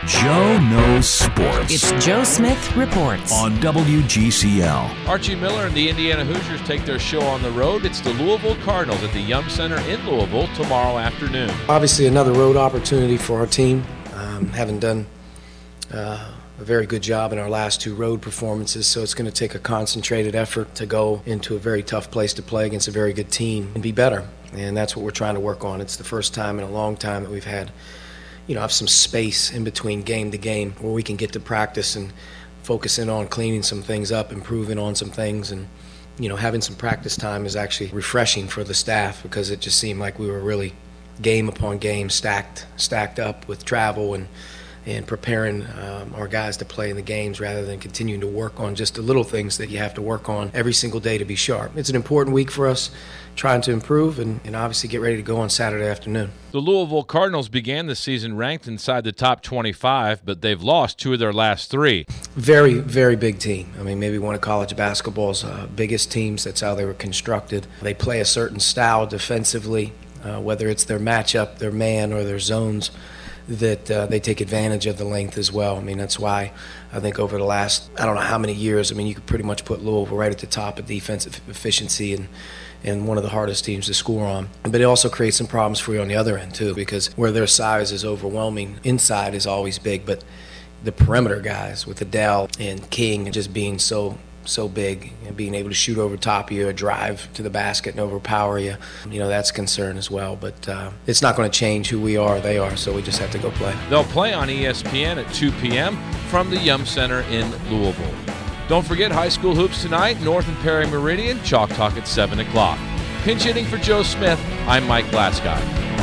Joe Knows Sports. It's Joe Smith Reports on WGCL. Archie Miller and the Indiana Hoosiers take their show on the road. It's the Louisville Cardinals at the Yum Center in Louisville tomorrow afternoon. Obviously another road opportunity for our team. Having done a very good job in our last two road performances, so it's going to take a concentrated effort to go into a very tough place to play against a very good team and be better. And that's what we're trying to work on. It's the first time in a long time that we've had have some space in between game to game where we can get to practice and focus in on cleaning some things up, improving on some things, and having some practice time is actually refreshing for the staff because it just seemed like we were really game upon game stacked up with travel and preparing our guys to play in the games rather than continuing to work on just the little things that you have to work on every single day to be sharp. It's an important week for us, trying to improve and obviously get ready to go on Saturday afternoon. The Louisville Cardinals began the season ranked inside the top 25, but they've lost two of their last three. Very, very big team. I mean, maybe one of college basketball's biggest teams. That's how they were constructed. They play a certain style defensively, whether it's their matchup, their man, or their zones, that they take advantage of the length as well. I mean, that's why I think over the last, I don't know how many years, you could pretty much put Louisville right at the top of defensive efficiency and one of the hardest teams to score on. But it also creates some problems for you on the other end, too, because where their size is overwhelming, inside is always big, but the perimeter guys with Adele and King just being so big and being able to shoot over top of you or drive to the basket and overpower you, that's a concern as well. But it's not going to change who we are or they are, so we just have to go play. They'll play on ESPN at 2 p.m. from the Yum Center in Louisville. Don't forget high school hoops tonight, North and Perry Meridian, Chalk Talk at 7 o'clock. Pinch hitting for Joe Smith, I'm Mike Glasgow.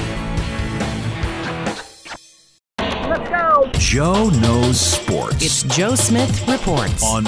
Joe Knows Sports. It's Joe Smith Reports on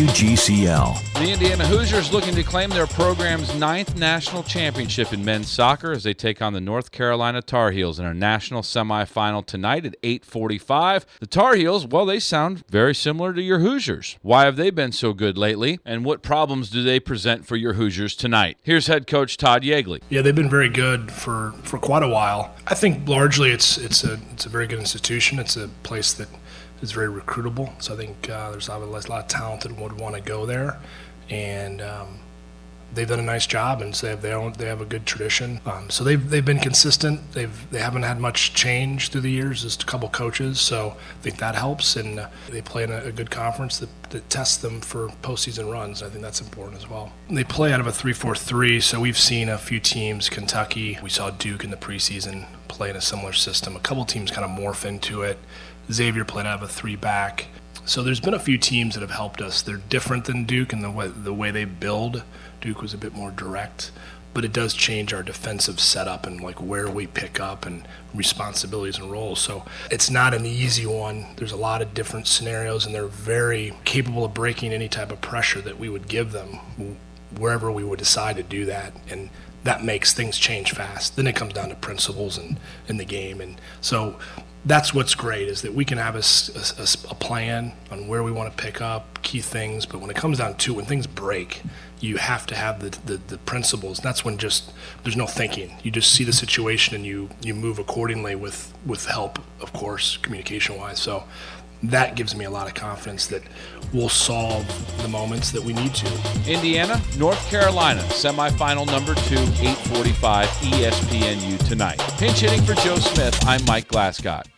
WGCL. The Indiana Hoosiers looking to claim their program's 9th national championship in men's soccer as they take on the North Carolina Tar Heels in a national semifinal tonight at 8:45. The Tar Heels, well, they sound very similar to your Hoosiers. Why have they been so good lately, and what problems do they present for your Hoosiers tonight? Here's head coach Todd Yeagley. Yeah, they've been very good for quite a while. I think largely it's a very good institution. It's a place that is very recruitable, so I think there's a lot of talent that would want to go there, and they've done a nice job, and so they have a good tradition. So they've been consistent. They haven't had much change through the years, just a couple coaches, so I think that helps, and they play in a good conference that tests them for postseason runs. I think that's important as well. They play out of a 3-4-3, so we've seen a few teams, Kentucky, we saw Duke in the preseason play in a similar system. A couple teams kind of morph into it. Xavier played out of a 3-back. So there's been a few teams that have helped us. They're different than Duke in the way they build. Duke was a bit more direct, but it does change our defensive setup and like where we pick up and responsibilities and roles. So it's not an easy one. There's a lot of different scenarios, and they're very capable of breaking any type of pressure that we would give them wherever we would decide to do that. And that makes things change fast. Then it comes down to principles and in the game. And so that's what's great, is that we can have a plan on where we want to pick up key things, but when it comes down to when things break, you have to have the principles. That's when just there's no thinking. You just see the situation and you move accordingly with help, of course, communication-wise. So that gives me a lot of confidence that we'll solve the moments that we need to. Indiana, North Carolina, semifinal number 2, 8:45 ESPNU tonight. Pinch hitting for Joe Smith, I'm Mike Glasgow.